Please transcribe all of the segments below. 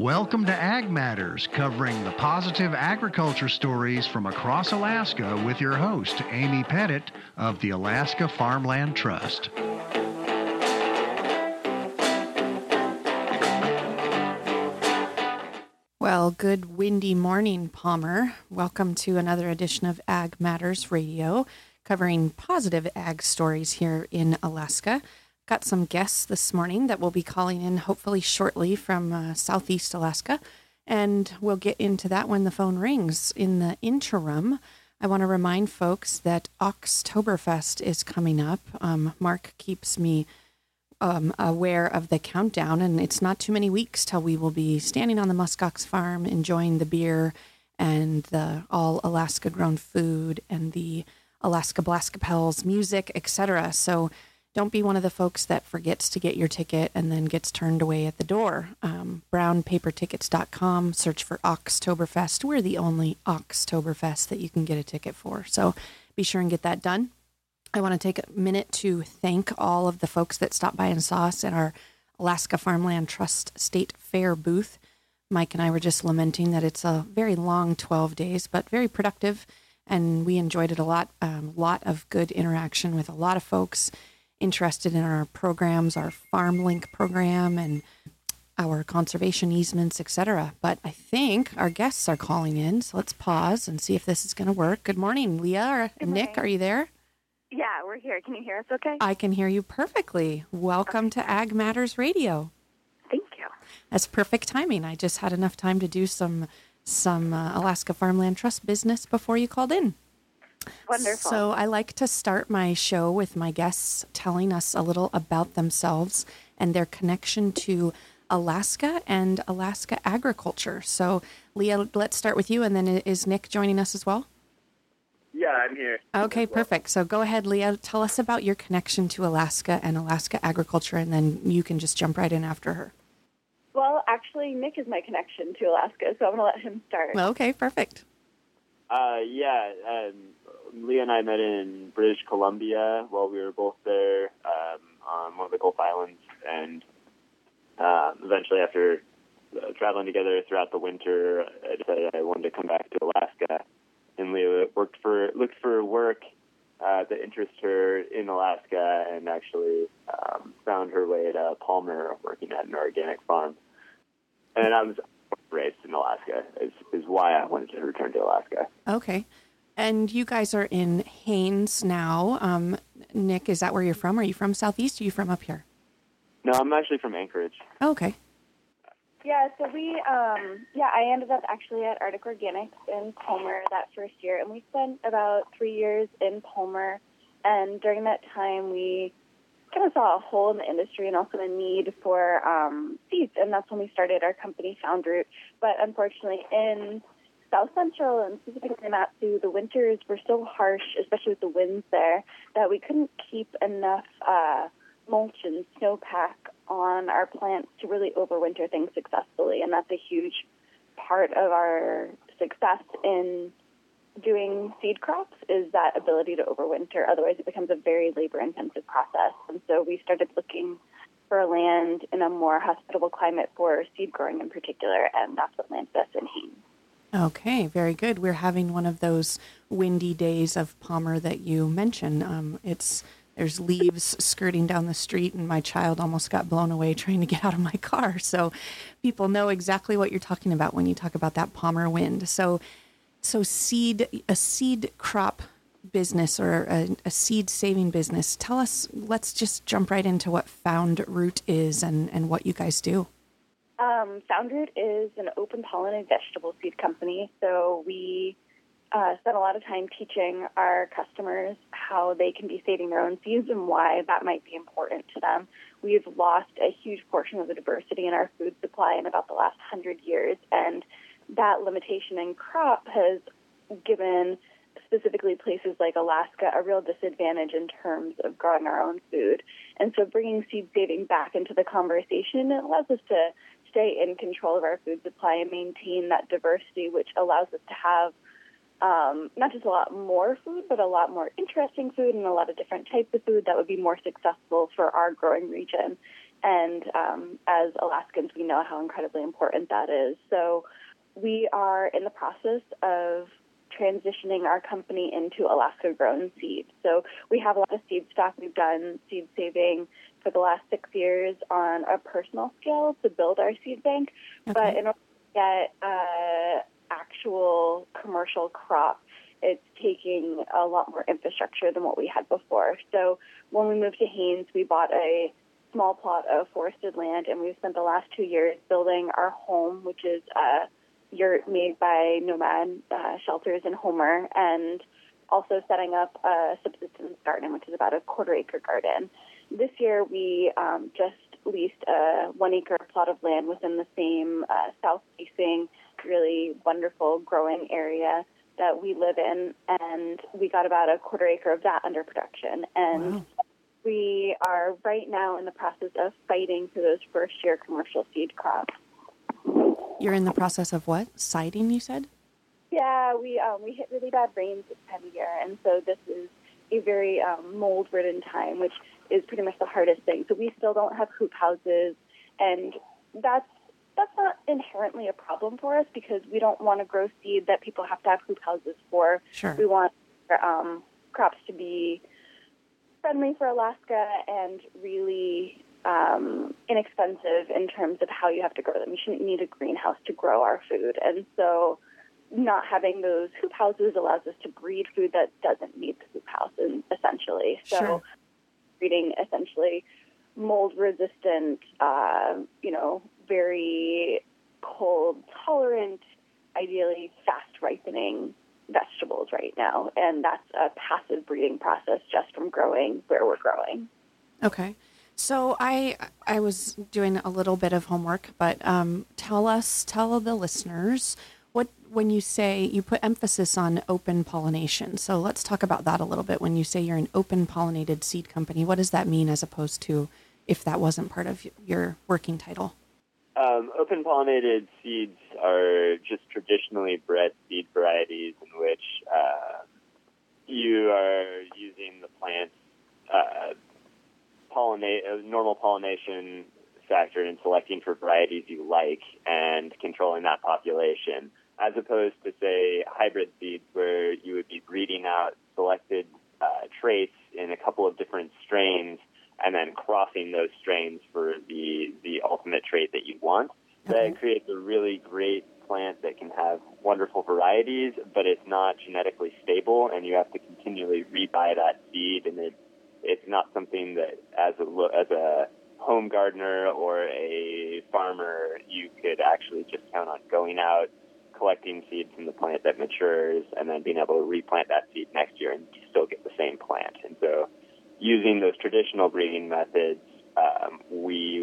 Welcome to Ag Matters, covering the positive agriculture stories from across Alaska with your host, Amy Pettit of the Alaska Farmland Trust. Well, good windy morning, Palmer. Welcome to another edition of Ag Matters Radio, covering positive ag stories here in Alaska. Got some guests this morning that will be calling in hopefully shortly from Southeast Alaska, and we'll get into that when the phone rings. In the interim, I want to remind folks that Oktoberfest is coming up. Mark keeps me aware of the countdown, and it's not too many weeks till we will be standing on the muskox farm enjoying the beer and the all Alaska grown food and the Alaska Blaskapels music, etc. So don't be one of the folks that forgets to get your ticket and then gets turned away at the door. Brownpapertickets.com, search for Oktoberfest. We're the only Oktoberfest that you can get a ticket for, so be sure and get that done. I want to take a minute to thank all of the folks that stopped by and saw us at our Alaska Farmland Trust State Fair booth. Mike and I were just lamenting that it's a very long 12 days, but very productive, and we enjoyed it a lot. Lot of good interaction with a lot of folks interested in our programs, our FarmLink program, and our conservation easements, etc. But I think our guests are calling in, so let's pause and see if this is going to work. Good morning, Leah. Or Nick, are you there? Yeah, we're here. Can you hear us okay? I can hear you perfectly. Welcome to Ag Matters Radio. Thank you. That's perfect timing. I just had enough time to do some Alaska Farmland Trust business before you called in. Wonderful. So I like to start my show with my guests telling us a little about themselves and their connection to Alaska and Alaska agriculture. So Leah, let's start with you, and then is Nick joining us as well? Yeah, I'm here. Okay, perfect. So go ahead, Leah. Tell us about your connection to Alaska and Alaska agriculture, and then you can just jump right in after her. Well, actually, Nick is my connection to Alaska, so I'm going to let him start. Okay, perfect. Leah and I met in British Columbia while we were both there on one of the Gulf Islands, and eventually after traveling together throughout the winter, I decided I wanted to come back to Alaska. And Leah looked for work that interested her in Alaska, and actually found her way to Palmer, working at an organic farm. And I was raised in Alaska, is why I wanted to return to Alaska. Okay. And you guys are in Haines now. Nick, is that where you're from? Are you from Southeast, or are you from up here? No, I'm actually from Anchorage. Oh, okay. Yeah, so I ended up actually at Arctic Organics in Palmer that first year, and we spent about 3 years in Palmer, and during that time we kind of saw a hole in the industry and also a need for seeds, and that's when we started our company, Foundroot. But unfortunately, in South Central, and specifically in Matsu, the winters were so harsh, especially with the winds there, that we couldn't keep enough mulch and snowpack on our plants to really overwinter things successfully, and that's a huge part of our success in doing seed crops is that ability to overwinter. Otherwise, it becomes a very labor-intensive process, and so we started looking for land in a more hospitable climate for seed growing in particular, and that's what landed us in Haines. Okay, very good. We're having one of those windy days of Palmer that you mentioned. There's leaves skirting down the street, and my child almost got blown away trying to get out of my car. So people know exactly what you're talking about when you talk about that Palmer wind. So a seed crop business or a seed saving business. Tell us, let's just jump right into what Foundroot is and what you guys do. Foundroot is an open pollinated vegetable seed company. So we spent a lot of time teaching our customers how they can be saving their own seeds and why that might be important to them. We've lost a huge portion of the diversity in our food supply in about the last 100 years, and that limitation in crop has given specifically places like Alaska a real disadvantage in terms of growing our own food. And so bringing seed saving back into the conversation, it allows us to stay in control of our food supply and maintain that diversity, which allows us to have not just a lot more food, but a lot more interesting food and a lot of different types of food that would be more successful for our growing region. And as Alaskans, we know how incredibly important that is. So we are in the process of transitioning our company into Alaska-grown seed. So we have a lot of seed stock. We've done seed saving for the last 6 years on a personal scale to build our seed bank. Okay. But in order to get actual commercial crop, it's taking a lot more infrastructure than what we had before. So when we moved to Haines, we bought a small plot of forested land, and we've spent the last 2 years building our home, which is a yurt made by Nomad Shelters in Homer, and also setting up a subsistence garden, which is about a 1/4-acre garden. This year, we just leased a 1-acre plot of land within the same south-facing, really wonderful growing area that we live in, and we got about a 1/4 acre of that under production. And wow. We are right now in the process of fighting for those first-year commercial seed crops. You're in the process of what? Siting, you said? Yeah, we hit really bad rains this time of year, and so this is a very mold-ridden time, which is pretty much the hardest thing. So we still don't have hoop houses, and that's not inherently a problem for us because we don't want to grow seed that people have to have hoop houses for. Sure. We want crops to be friendly for Alaska and really inexpensive in terms of how you have to grow them. You shouldn't need a greenhouse to grow our food. And so not having those hoop houses allows us to breed food that doesn't need the hoop house, essentially. So Sure. breeding essentially mold-resistant, very cold-tolerant, ideally fast-ripening vegetables right now. And that's a passive breeding process just from growing where we're growing. Okay. So I was doing a little bit of homework, but tell the listeners, when you say you put emphasis on open pollination. So let's talk about that a little bit. When you say you're an open pollinated seed company, what does that mean as opposed to if that wasn't part of your working title? Open pollinated seeds are just traditionally bred seed varieties in which you are using the plant's normal pollination factor in selecting for varieties you like and controlling that population, as opposed to, say, hybrid seeds where you would be breeding out selected traits in a couple of different strains and then crossing those strains for the ultimate trait that you want. Okay. That creates a really great plant that can have wonderful varieties, but it's not genetically stable, and you have to continually rebuy that seed, and it's not something that as a home gardener or a farmer you could actually just count on going out, collecting seed from the plant that matures, and then being able to replant that seed next year and you still get the same plant. And so using those traditional breeding methods, we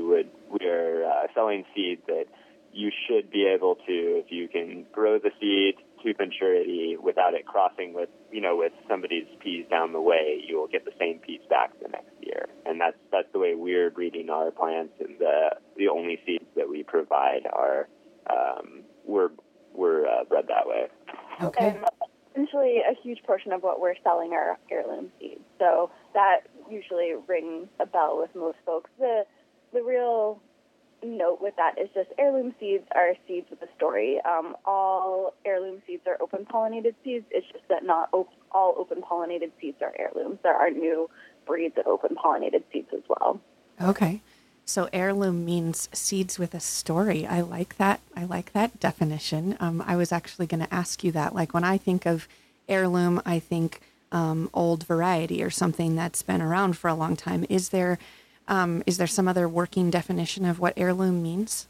are selling seed that you should be able to, if you can grow the seed to maturity without it crossing with somebody's peas down the way, you will get the same peas back the next year. And that's the way we're breeding our plants, and the only seeds that we provide are we're bred that way. Okay. And essentially a huge portion of what we're selling are heirloom seeds. So that usually rings a bell with most folks. The real note with that is just heirloom seeds are seeds with a story. All heirloom seeds are open-pollinated seeds. It's just that not all open-pollinated seeds are heirlooms. There are new breeds of open-pollinated seeds as well. Okay. So heirloom means seeds with a story. I like that. I like that definition. I was actually going to ask you that. Like when I think of heirloom, I think old variety or something that's been around for a long time. Is there some other working definition of what heirloom means?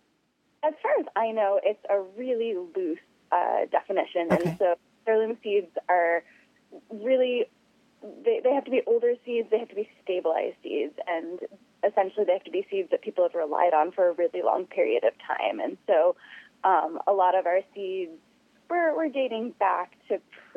As far as I know, it's a really loose definition. Okay. And so heirloom seeds are really, they have to be older seeds, they have to be stabilized seeds, and essentially they have to be seeds that people have relied on for a really long period of time. And so a lot of our seeds, we're dating back to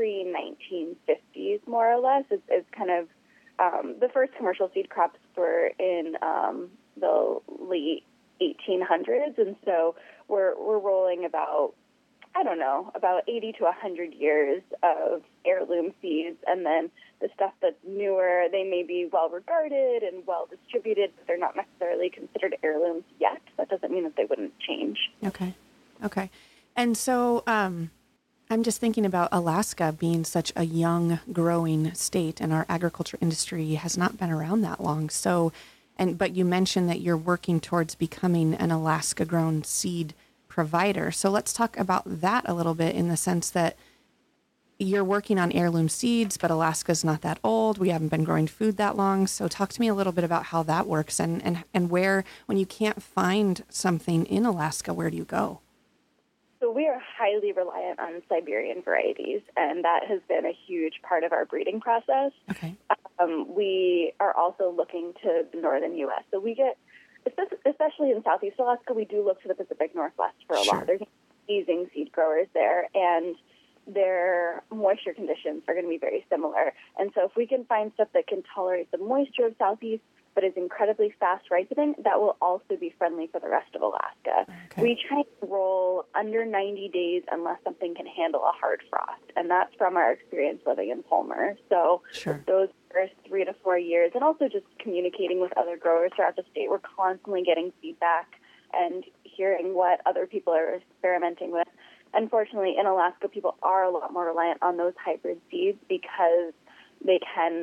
pre-1950s, more or less. It's kind of, the first commercial seed crops were in the late 1800s, and so we're rolling about about 80 to 100 years of heirloom seeds, and then the stuff that's newer, they may be well regarded and well distributed, but they're not necessarily considered heirlooms yet. That doesn't mean that they wouldn't change. Okay. And so I'm just thinking about Alaska being such a young, growing state, and our agriculture industry has not been around that long. So, but you mentioned that you're working towards becoming an Alaska-grown seed provider. So let's talk about that a little bit, in the sense that you're working on heirloom seeds, but Alaska's not that old. We haven't been growing food that long. So talk to me a little bit about how that works, and where, when you can't find something in Alaska, where do you go? So we are highly reliant on Siberian varieties, and that has been a huge part of our breeding process. Okay. We are also looking to the northern U.S. So we get, especially in Southeast Alaska, we do look to the Pacific Northwest for a lot. There's amazing seed growers there, and their moisture conditions are going to be very similar. And so if we can find stuff that can tolerate the moisture of Southeast, but is incredibly fast ripening, that will also be friendly for the rest of Alaska. Okay. We try to roll under 90 days unless something can handle a hard frost, and that's from our experience living in Palmer. So those first 3 to 4 years, and also just communicating with other growers throughout the state, we're constantly getting feedback and hearing what other people are experimenting with. Unfortunately, in Alaska, people are a lot more reliant on those hybrid seeds because they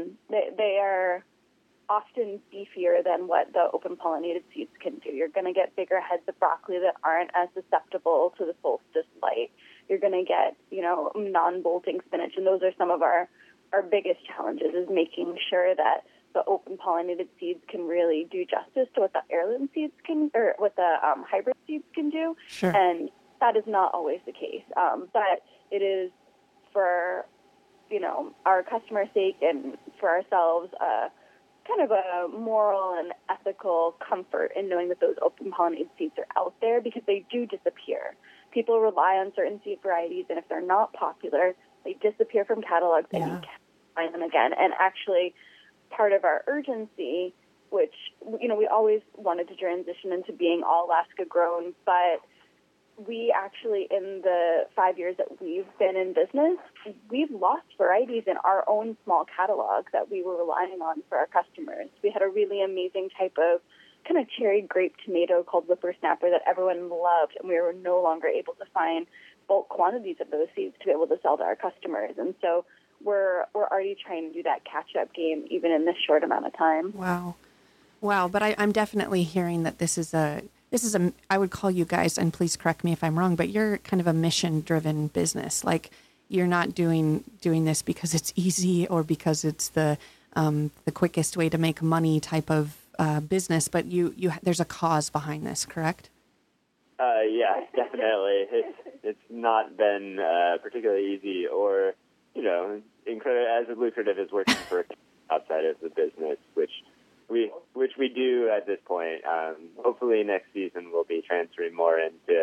are often beefier than what the open pollinated seeds can do. You're going to get bigger heads of broccoli that aren't as susceptible to the solstice light. You're going to get, non-bolting spinach, and those are some of our biggest challenges, is making sure that the open pollinated seeds can really do justice to what the heirloom seeds can, or what the hybrid seeds can do. Sure. And that is not always the case. But it is, for, our customer's sake and for ourselves, kind of a moral and ethical comfort in knowing that those open pollinated seeds are out there, because they do disappear. People rely on certain seed varieties, and if they're not popular, they disappear from catalogs, and you can't find them again. And actually, part of our urgency, which, we always wanted to transition into being all Alaska grown, but we actually, in the 5 years that we've been in business, we've lost varieties in our own small catalog that we were relying on for our customers. We had a really amazing type of kind of cherry grape tomato called whippersnapper that everyone loved, and we were no longer able to find bulk quantities of those seeds to be able to sell to our customers. And so we're already trying to do that catch-up game even in this short amount of time. Wow. But I'm definitely hearing that this is a, I would call you guys, and please correct me if I'm wrong, but you're kind of a mission-driven business. Like, you're not doing this because it's easy or because it's the quickest way to make money type of business, but there's a cause behind this, correct? Yeah, definitely. It's not been particularly easy or, as lucrative as working for outside of the business, which we do at this point. Hopefully next season we'll be transitioning more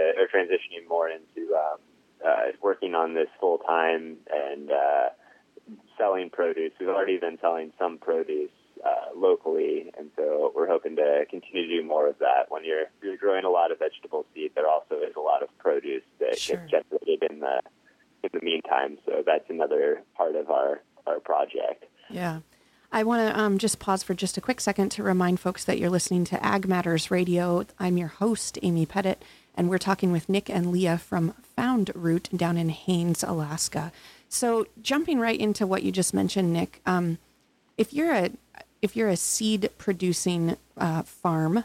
into working on this full time and selling produce. We've already been selling some produce locally, and so we're hoping to continue to do more of that. When you're growing a lot of vegetable seed, there also is a lot of produce that gets generated in the meantime. So that's another part of our project. Yeah. I want to just pause for just a quick second to remind folks that you're listening to Ag Matters Radio. I'm your host, Amy Pettit, and we're talking with Nick and Leah from Found Root down in Haines, Alaska. So jumping right into what you just mentioned, Nick, if you're a seed producing farm,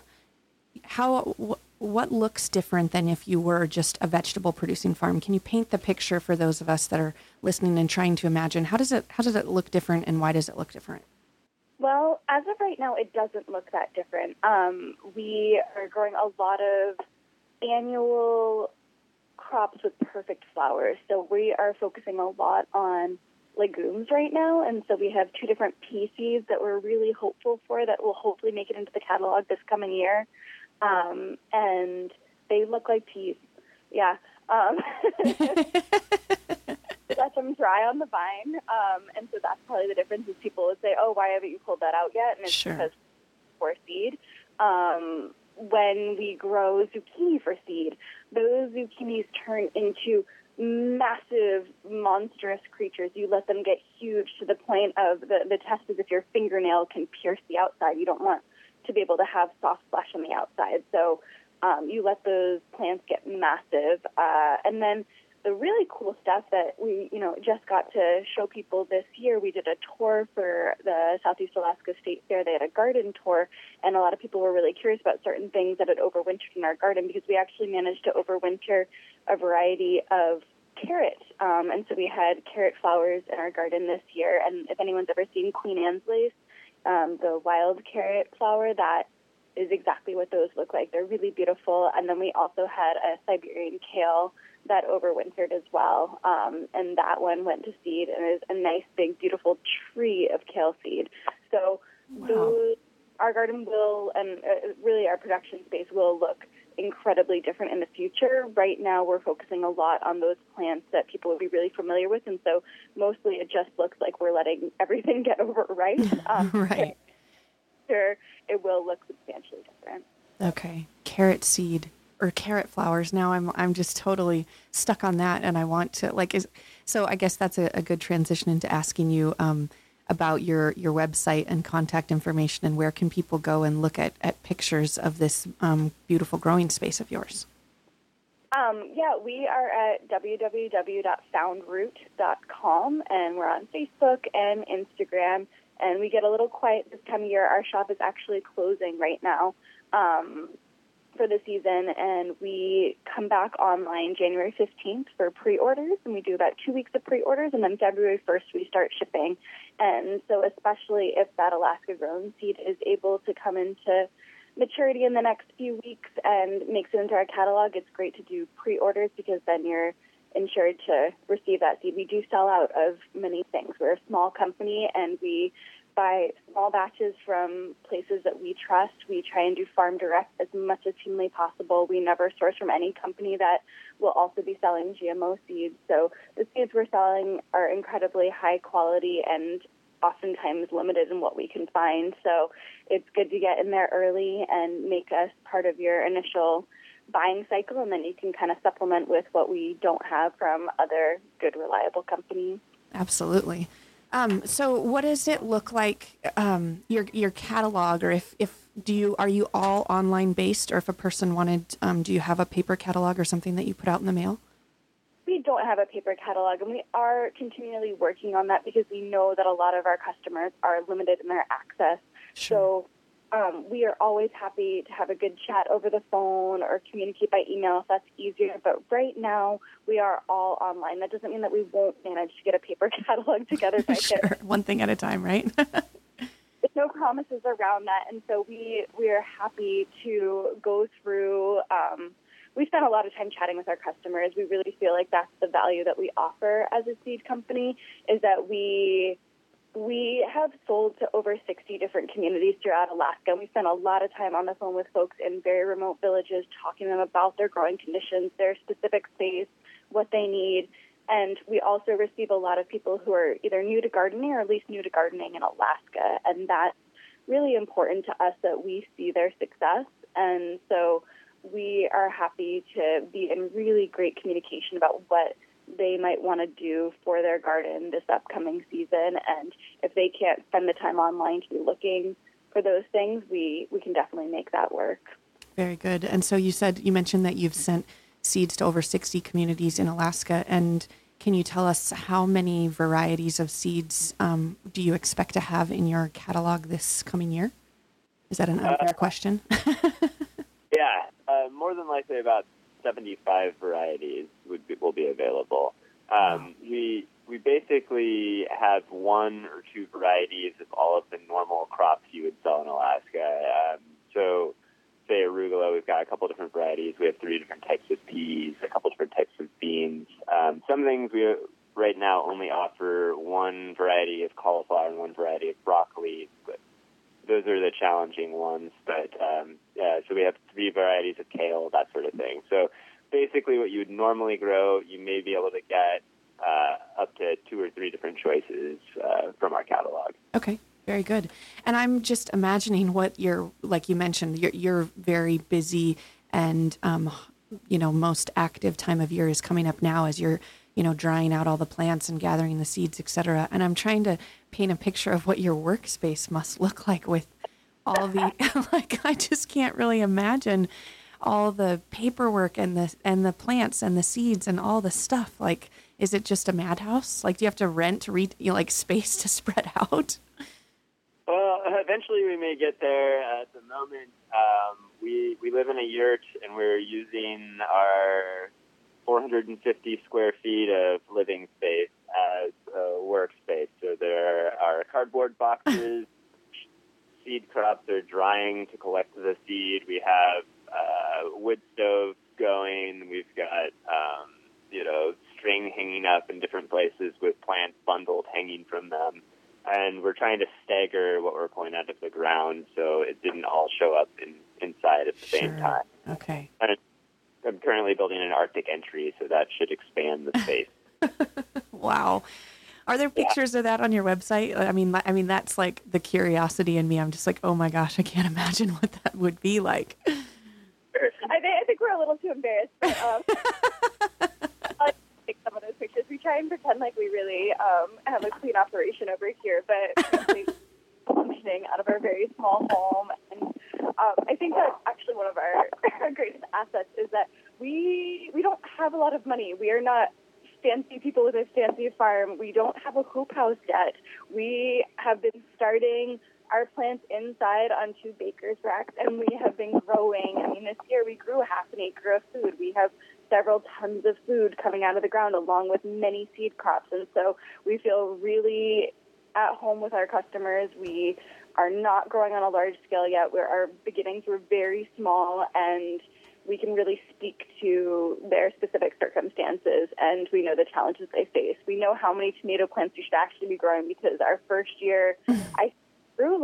what looks different than if you were just a vegetable producing farm? Can you paint the picture for those of us that are listening and trying to imagine how does it look different, and why does it look different? Well, as of right now, it doesn't look that different. We are growing a lot of annual crops with perfect flowers. So we are focusing a lot on legumes right now. And so we have 2 different pea seeds that we're really hopeful for that will hopefully make it into the catalog this coming year. And they look like peas. Yeah. Let them dry on the vine. And so that's probably the difference, is people would say, oh, why haven't you pulled that out yet? And it's because for seed. When we grow zucchini for seed, those zucchinis turn into massive, monstrous creatures. You let them get huge to the point of the test is if your fingernail can pierce the outside. You don't want to be able to have soft flesh on the outside. So you let those plants get massive. And then the really cool stuff that we, just got to show people this year, we did a tour for the Southeast Alaska State Fair. They had a garden tour, and a lot of people were really curious about certain things that had overwintered in our garden because we actually managed to overwinter a variety of carrot. And so we had carrot flowers in our garden this year. And if anyone's ever seen Queen Anne's lace, the wild carrot flower, that is exactly what those look like. They're really beautiful. And then we also had a Siberian kale that overwintered as well. And that one went to seed and is a nice, big, beautiful tree of kale seed. So our garden will, and really our production space will look incredibly different in the future. Right now we're focusing a lot on those plants that people would be really familiar with, and so mostly it just looks like we're letting everything get overripe. Right. Sure, it will look substantially different. Okay. Carrot seed or carrot flowers. Now I'm just totally stuck on that, and I want to so I guess that's a good transition into asking you about your website and contact information, and where can people go and look at pictures of this beautiful growing space of yours? We are at www.foundroot.com, and we're on Facebook and Instagram, and we get a little quiet this time of year. Our shop is actually closing right now for the season, and we come back online January 15th for pre-orders, and we do about 2 weeks of pre-orders, and then February 1st we start shipping. And so especially if that Alaska-grown seed is able to come into maturity in the next few weeks and makes it into our catalog, it's great to do pre-orders because then you're insured to receive that seed. We do sell out of many things. We're a small company, and we buy small batches from places that we trust. We try and do farm direct as much as humanly possible. We never source from any company that will also be selling GMO seeds. So the seeds we're selling are incredibly high quality and oftentimes limited in what we can find. So it's good to get in there early and make us part of your initial buying cycle, and then you can kind of supplement with what we don't have from other good, reliable companies. Absolutely. So what does it look like, your catalog, or are you all online based, or if a person wanted, do you have a paper catalog or something that you put out in the mail? We don't have a paper catalog, and we are continually working on that because we know that a lot of our customers are limited in their access. Sure. So we are always happy to have a good chat over the phone or communicate by email if that's easier. But right now, we are all online. That doesn't mean that we won't manage to get a paper catalog together. Sure, one thing at a time, right? There's no promises around that, and so we are happy to go through. We spend a lot of time chatting with our customers. We really feel like that's the value that we offer as a seed company, is that we have sold to over 60 different communities throughout Alaska, and we spend a lot of time on the phone with folks in very remote villages, talking to them about their growing conditions, their specific space, what they need. And we also receive a lot of people who are either new to gardening or at least new to gardening in Alaska, and that's really important to us that we see their success. And so we are happy to be in really great communication about what they might want to do for their garden this upcoming season. And if they can't spend the time online to be looking for those things, we can definitely make that work. Very good. And so you mentioned that you've sent seeds to over 60 communities in Alaska. And can you tell us how many varieties of seeds do you expect to have in your catalog this coming year? Is that an unfair question? Yeah, more than likely about 75 varieties will be available. We basically have one or two varieties of all of the normal crops you would sell in Alaska. So, say arugula, we've got a couple different varieties. We have 3 different types of peas, a couple different types of beans. Some things we right now only offer one variety of cauliflower and one variety of broccoli, but those are the challenging ones. But so we have 3 varieties of kale, that sort of thing. So basically what you would normally grow, you may be able to get up to 2 or 3 different choices from our catalog. Okay, very good. And I'm just imagining what like you mentioned, you're very busy and most active time of year is coming up now as you're, drying out all the plants and gathering the seeds, et cetera. And I'm trying to paint a picture of what your workspace must look like with all the, I just can't really imagine all the paperwork and the plants and the seeds and all the stuff. Like, is it just a madhouse? Like, do you have to rent space to spread out? Well, eventually we may get there. At the moment, we live in a yurt, and we're using our 450 square feet of living space as a workspace. So there are cardboard boxes. Seed crops are drying to collect the seed. We have wood stoves going. We've got string hanging up in different places with plants bundled hanging from them. And we're trying to stagger what we're pulling out of the ground so it didn't all show up inside at the same time. Okay. And I'm currently building an Arctic entry, so that should expand the space. Wow. Are there pictures of that on your website? I mean, that's like the curiosity in me. I'm just like, oh my gosh, I can't imagine what that would be like. I think we're a little too embarrassed. But, I like to take some of those pictures. We try and pretend like we really have a clean operation over here, but really functioning out of our very small home. And I think that's actually one of our greatest assets is that we don't have a lot of money. We are not fancy people with a fancy farm. We don't have a hoop house yet. We have been starting our plants inside on 2 baker's racks, and we have been growing. I mean, this year we grew 1/2 acre of food. We have several tons of food coming out of the ground along with many seed crops, and so we feel really at home with our customers. We are not growing on a large scale yet. Our beginnings were very small, and we can really speak to their specific circumstances, and we know the challenges they face. We know how many tomato plants we should actually be growing because our first year, I grew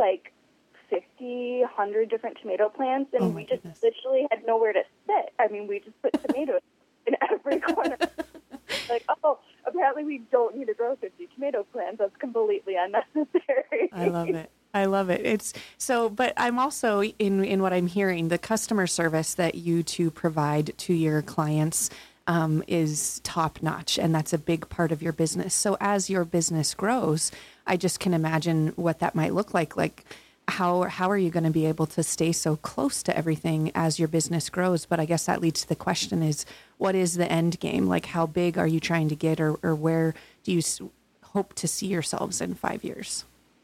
50, 100 different tomato plants, and we just literally had nowhere to sit. I mean, we just put tomatoes in every corner. Apparently we don't need to grow 50 tomato plants. That's completely unnecessary. I love it. It's so, but I'm also in what I'm hearing, the customer service that you two provide to your clients is top notch, and that's a big part of your business. So as your business grows, I just can imagine what that might look like. Like, how are you going to be able to stay so close to everything as your business grows? But I guess that leads to the question is, what is the end game? Like, how big are you trying to get, or where do you hope to see yourselves in 5 years?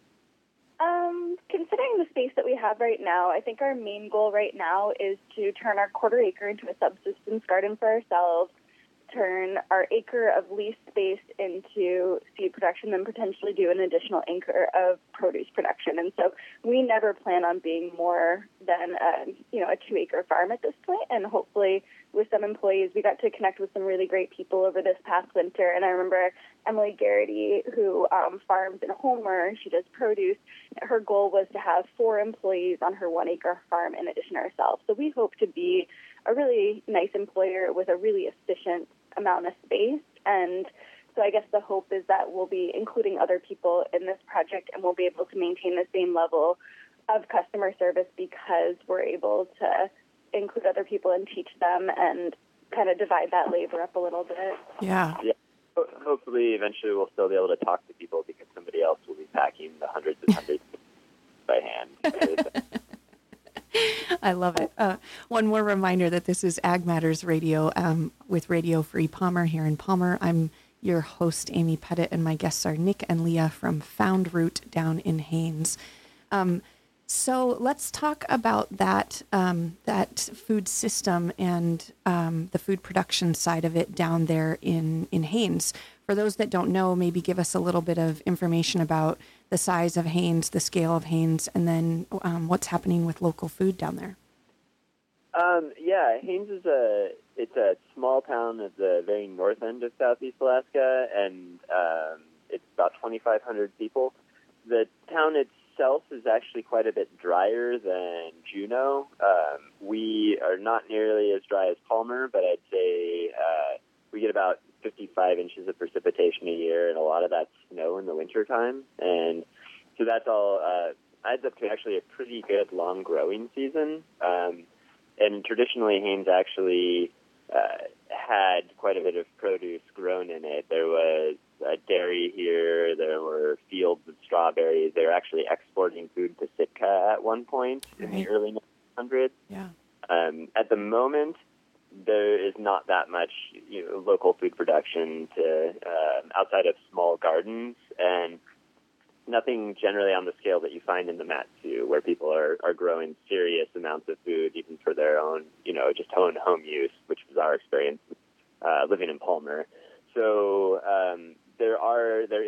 Considering the space that we have right now, I think our main goal right now is to turn our 1/4 acre into a subsistence garden for ourselves, turn our acre of leased space into seed production, then potentially do an additional acre of produce production. And so we never plan on being more than a 2-acre farm at this point. And hopefully with some employees, we got to connect with some really great people over this past winter. And I remember Emily Garrity, who farms in Homer. She does produce. Her goal was to have 4 employees on her 1-acre farm in addition to herself. So we hope to be a really nice employer with a really efficient amount of space. And so I guess the hope is that we'll be including other people in this project, and we'll be able to maintain the same level of customer service because we're able to include other people and teach them and kind of divide that labor up a little bit. Yeah. Hopefully eventually we'll still be able to talk to people because somebody else will be packing the hundreds and hundreds by hand. I love it. One more reminder that this is Ag Matters Radio with Radio Free Palmer here in Palmer. I'm your host, Amy Pettit, and my guests are Nick and Leah from Found Root down in Haines. So let's talk about that food system and the food production side of it down there in Haines. For those that don't know, maybe give us a little bit of information about the size of Haines, the scale of Haines, and then what's happening with local food down there. Haines is a small town at the very north end of Southeast Alaska, and it's about 2,500 people. The town itself is actually quite a bit drier than Juneau. We are not nearly as dry as Palmer, but I'd say we get about 55 inches of precipitation a year, and a lot of that's snow in the wintertime. And so that's all adds up to actually a pretty good long growing season. And traditionally, Haines actually had quite a bit of produce grown in it. There was a dairy here. There were fields of strawberries. They were actually exporting food to Sitka at one point in the early 1900s. Yeah. At the moment, there is not that much local food production outside of small gardens, and nothing generally on the scale that you find in the Mat-Su, where people are growing serious amounts of food, even for their own, just home use, which was our experience living in Palmer. So there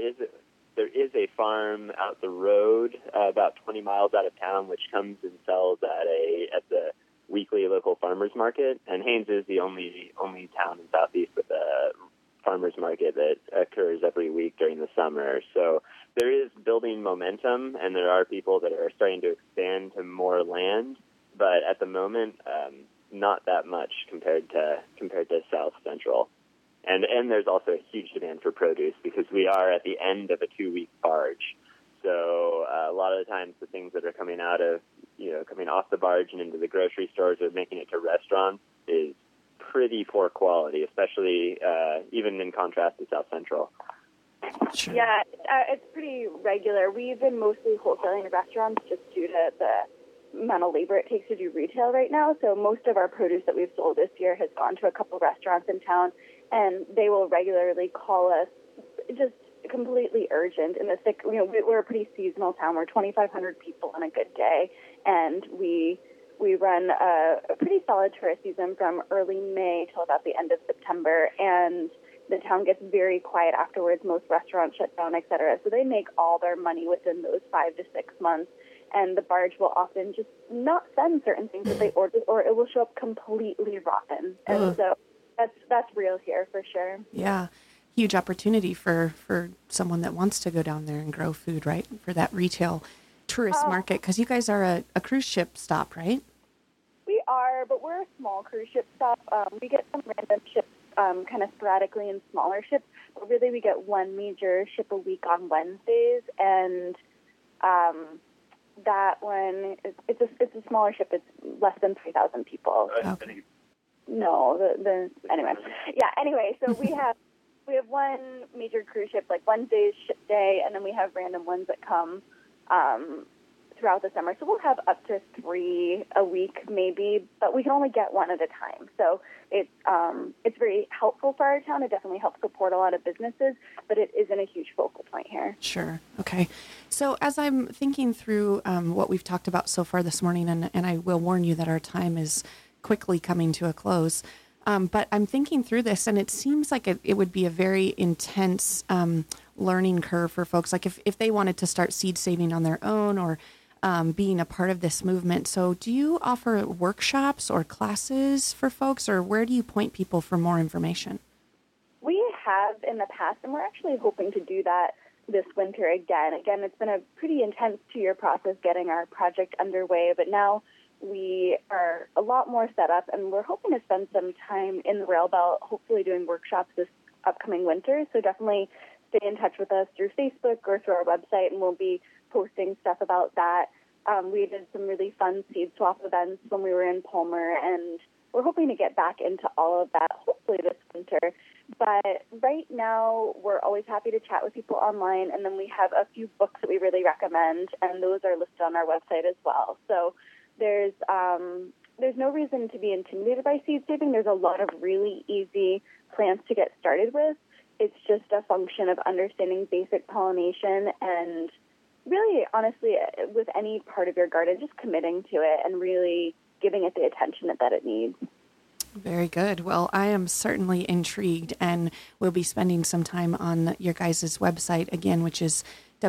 is a farm out the road, about 20 miles out of town, which comes and sells at the weekly local farmers market. And Haines is the only town in Southeast with a farmers market that occurs every week during the summer. So there is building momentum, and there are people that are starting to expand to more land, but at the moment, not that much compared to South Central. And there's also a huge demand for produce because we are at the end of a 2-week barge. So a lot of the times the things that are coming off the barge and into the grocery stores or making it to restaurants is pretty poor quality, especially even in contrast to South Central. Sure. Yeah, it's pretty regular. We've been mostly wholesaling to restaurants just due to the amount of labor it takes to do retail right now. So most of our produce that we've sold this year has gone to a couple restaurants in town, and they will regularly call us just completely urgent. In the thick, we're a pretty seasonal town. We're 2,500 people on a good day, and we run a pretty solid tourist season from early May till about the end of September, and the town gets very quiet afterwards. Most restaurants shut down, et cetera. So they make all their money within those 5 to 6 months, and the barge will often just not send certain things that they ordered, or it will show up completely rotten. And so that's real here for sure. Yeah. Huge opportunity for someone that wants to go down there and grow food, right? For that retail tourist market, because you guys are a cruise ship stop, right? We are, but we're a small cruise ship stop. We get some random ships kind of sporadically in smaller ships, but really we get one major ship a week on Wednesdays, and that one, it's a smaller ship. It's less than 3,000 people. Okay. No, anyway, so we have one major cruise ship, like Wednesday's ship day, and then we have random ones that come throughout the summer. So we'll have up to 3 a week maybe, but we can only get one at a time. So it's very helpful for our town. It definitely helps support a lot of businesses, but it isn't a huge focal point here. Sure. Okay. So as I'm thinking through what we've talked about so far this morning, and I will warn you that our time is quickly coming to a close, but I'm thinking through this, and it seems like it would be a very intense learning curve for folks, like if they wanted to start seed saving on their own or being a part of this movement. So do you offer workshops or classes for folks, or where do you point people for more information? We have in the past, and we're actually hoping to do that this winter again. Again, it's been a pretty intense 2-year process getting our project underway, but now we are a lot more set up, and we're hoping to spend some time in the Rail Belt, hopefully doing workshops this upcoming winter. So definitely stay in touch with us through Facebook or through our website, and we'll be posting stuff about that. We did some really fun seed swap events when we were in Palmer, and we're hoping to get back into all of that hopefully this winter. But right now, we're always happy to chat with people online, and then we have a few books that we really recommend, and those are listed on our website as well. So there's no reason to be intimidated by seed saving. There's a lot of really easy plants to get started with. It's just a function of understanding basic pollination and really, honestly, with any part of your garden, just committing to it and really giving it the attention that it needs. Very good. Well, I am certainly intrigued, and we'll be spending some time on your guys' website again, which is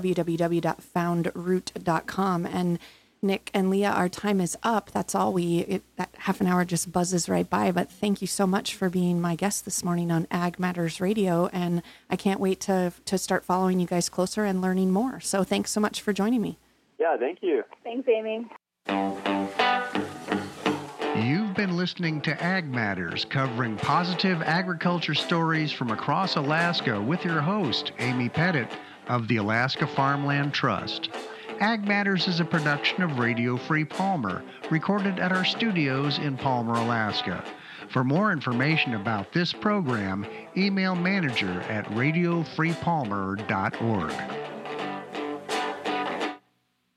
www.foundroot.com. And Nick and Leah, our time is up. That's all that half an hour just buzzes right by. But thank you so much for being my guest this morning on Ag Matters Radio. And I can't wait to start following you guys closer and learning more. So thanks so much for joining me. Yeah, thank you. Thanks, Amy. You've been listening to Ag Matters, covering positive agriculture stories from across Alaska with your host, Amy Pettit of the Alaska Farmland Trust. Ag Matters is a production of Radio Free Palmer, recorded at our studios in Palmer, Alaska. For more information about this program, email manager@radiofreepalmer.org.